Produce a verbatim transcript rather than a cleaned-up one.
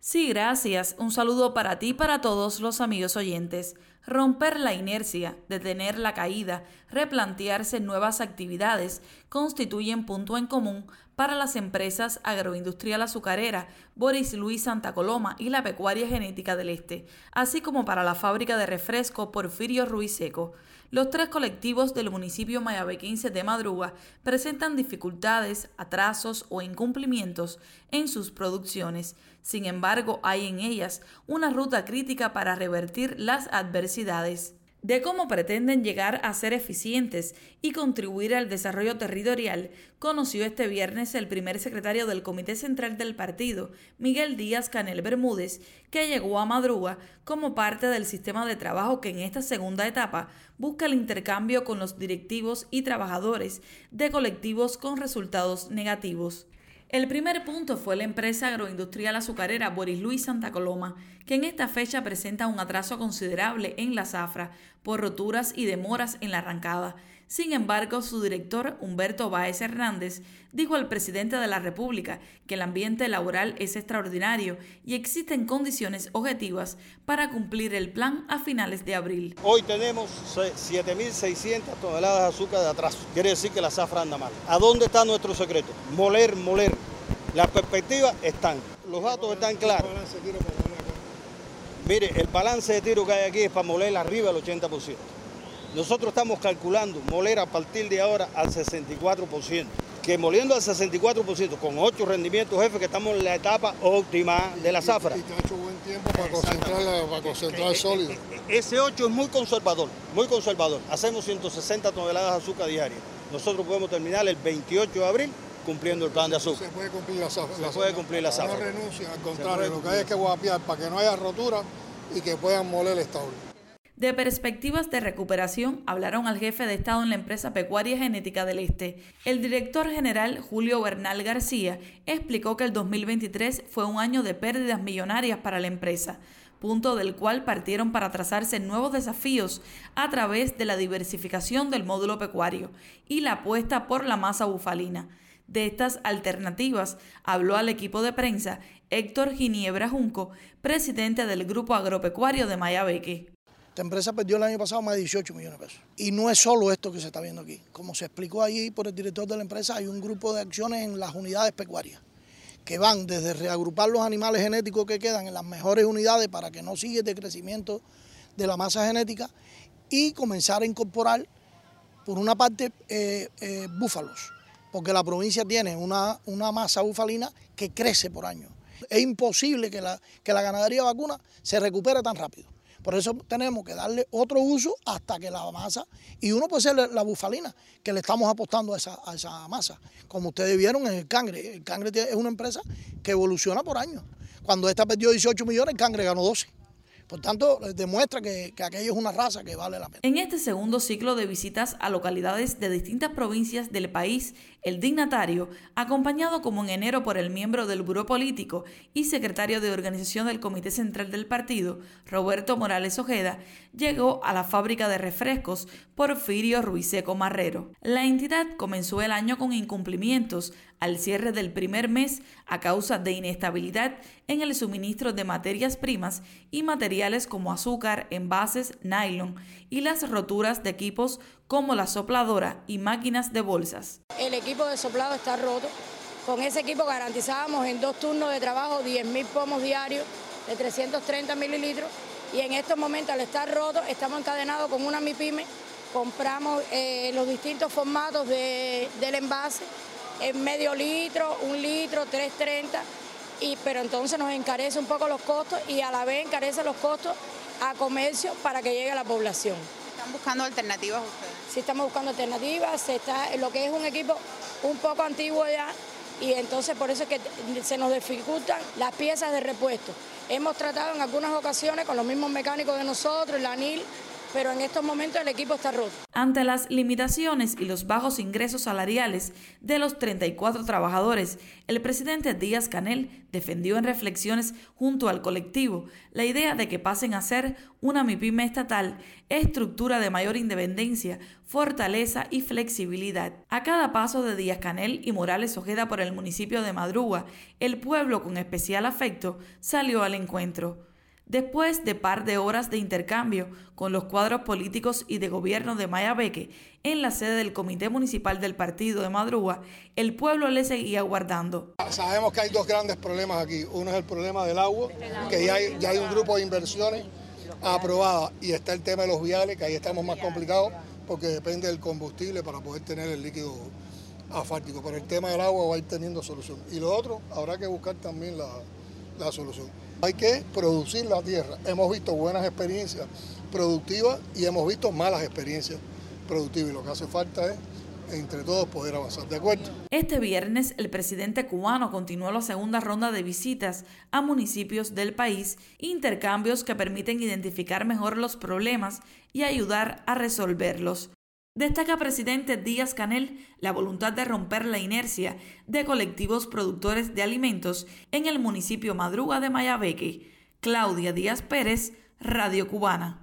Sí, gracias. Un saludo para ti y para todos los amigos oyentes. Romper la inercia, detener la caída, replantearse nuevas actividades constituyen punto en común para las empresas Agroindustrial Azucarera, Boris Luis Santa Coloma y la Pecuaria Genética del Este, así como para la fábrica de refresco Porfirio Ruiz Seco. Los tres colectivos del municipio mayabequense de Madruga presentan dificultades, atrasos o incumplimientos en sus producciones. Sin embargo, hay en ellas una ruta crítica para revertir las adversidades. De cómo pretenden llegar a ser eficientes y contribuir al desarrollo territorial, conoció este viernes el primer secretario del Comité Central del partido, Miguel Díaz Canel Bermúdez, que llegó a Madruga como parte del sistema de trabajo que en esta segunda etapa busca el intercambio con los directivos y trabajadores de colectivos con resultados negativos. El primer punto fue la empresa agroindustrial azucarera Boris Luis Santa Coloma, que en esta fecha presenta un atraso considerable en la zafra por roturas y demoras en la arrancada. Sin embargo, su director, Humberto Báez Hernández, dijo al presidente de la República que el ambiente laboral es extraordinario y existen condiciones objetivas para cumplir el plan a finales de abril. Hoy tenemos siete mil seiscientas toneladas de azúcar de atraso. Quiere decir que la zafra anda mal. ¿A dónde está nuestro secreto? Moler, moler. Las perspectivas están. Los datos están claros. Mire, el balance de tiro que hay aquí es para moler arriba del ochenta por ciento. Nosotros estamos calculando moler a partir de ahora al sesenta y cuatro por ciento. Que moliendo al sesenta y cuatro por ciento con ocho rendimientos, jefe, que estamos en la etapa óptima de la zafra. Y te ha hecho buen tiempo para concentrar, para concentrar el sólido. Ese ocho es muy conservador, muy conservador. Hacemos ciento sesenta toneladas de azúcar diaria. Nosotros podemos terminar el veintiocho de abril cumpliendo el plan de azúcar. Se puede cumplir la zafra. Se puede cumplir la zafra. No renuncia, al contrario, lo que hay es que guapiar para que no haya rotura y que puedan moler estable. De perspectivas de recuperación hablaron al jefe de Estado en la empresa Pecuaria Genética del Este. El director general Julio Bernal García explicó que el dos mil veintitrés fue un año de pérdidas millonarias para la empresa, punto del cual partieron para trazarse nuevos desafíos a través de la diversificación del módulo pecuario y la apuesta por la masa bufalina. De estas alternativas habló al equipo de prensa Héctor Ginebra Junco, presidente del Grupo Agropecuario de Mayabeque. Esta empresa perdió el año pasado más de dieciocho millones de pesos. Y no es solo esto que se está viendo aquí. Como se explicó allí por el director de la empresa, hay un grupo de acciones en las unidades pecuarias que van desde reagrupar los animales genéticos que quedan en las mejores unidades para que no siga el decrecimiento de la masa genética y comenzar a incorporar, por una parte, eh, eh, búfalos, porque la provincia tiene una, una masa bufalina que crece por año. Es imposible que la, que la ganadería vacuna se recupere tan rápido. Por eso tenemos que darle otro uso hasta que la masa, y uno puede ser la bufalina, que le estamos apostando a esa, a esa masa. Como ustedes vieron en el Cangre, el Cangre es una empresa que evoluciona por año. Cuando esta perdió dieciocho millones, el Cangre ganó doce. Por tanto, demuestra que, que aquello es una raza que vale la pena. En este segundo ciclo de visitas a localidades de distintas provincias del país, el dignatario, acompañado como en enero por el miembro del Buró Político y secretario de organización del Comité Central del Partido, Roberto Morales Ojeda, llegó a la fábrica de refrescos Porfirio Ruiz Seco Marrero. La entidad comenzó el año con incumplimientos al cierre del primer mes a causa de inestabilidad en el suministro de materias primas y materiales como azúcar, envases, nylon y las roturas de equipos como la sopladora y máquinas de bolsas. El equipo de soplado está roto. Con ese equipo garantizábamos en dos turnos de trabajo diez mil pomos diarios de trescientos treinta mililitros y en estos momentos, al estar roto, estamos encadenados con una MIPYME, compramos eh, los distintos formatos de, del envase, en medio litro, un litro, tres treinta, y, pero entonces nos encarece un poco los costos y a la vez encarece los costos a comercio para que llegue a la población. ¿Están buscando alternativas ustedes? Sí, estamos buscando alternativas, se está, lo que es un equipo un poco antiguo ya, y entonces por eso es que se nos dificultan las piezas de repuesto. Hemos tratado en algunas ocasiones con los mismos mecánicos de nosotros, la A N I L, pero en estos momentos el equipo está roto. Ante las limitaciones y los bajos ingresos salariales de los treinta y cuatro trabajadores, el presidente Díaz-Canel defendió en reflexiones junto al colectivo la idea de que pasen a ser una MIPYME estatal, estructura de mayor independencia, fortaleza y flexibilidad. A cada paso de Díaz-Canel y Morales Ojeda por el municipio de Madruga, el pueblo con especial afecto salió al encuentro. Después de par de horas de intercambio con los cuadros políticos y de gobierno de Mayabeque en la sede del Comité Municipal del Partido de Madruga, el pueblo le seguía aguardando. Sabemos que hay dos grandes problemas aquí. Uno es el problema del agua, que ya hay, ya hay un grupo de inversiones aprobadas, y está el tema de los viales, que ahí estamos más complicados porque depende del combustible para poder tener el líquido asfáltico. Pero el tema del agua va a ir teniendo solución. Y lo otro, habrá que buscar también la, la solución. Hay que producir la tierra. Hemos visto buenas experiencias productivas y hemos visto malas experiencias productivas. Y lo que hace falta es, entre todos, poder avanzar. ¿De acuerdo? Este viernes, el presidente cubano continuó la segunda ronda de visitas a municipios del país, intercambios que permiten identificar mejor los problemas y ayudar a resolverlos. Destaca presidente Díaz-Canel la voluntad de romper la inercia de colectivos productores de alimentos en el municipio Madruga de Mayabeque. Claudia Díaz Pérez, Radio Cubana.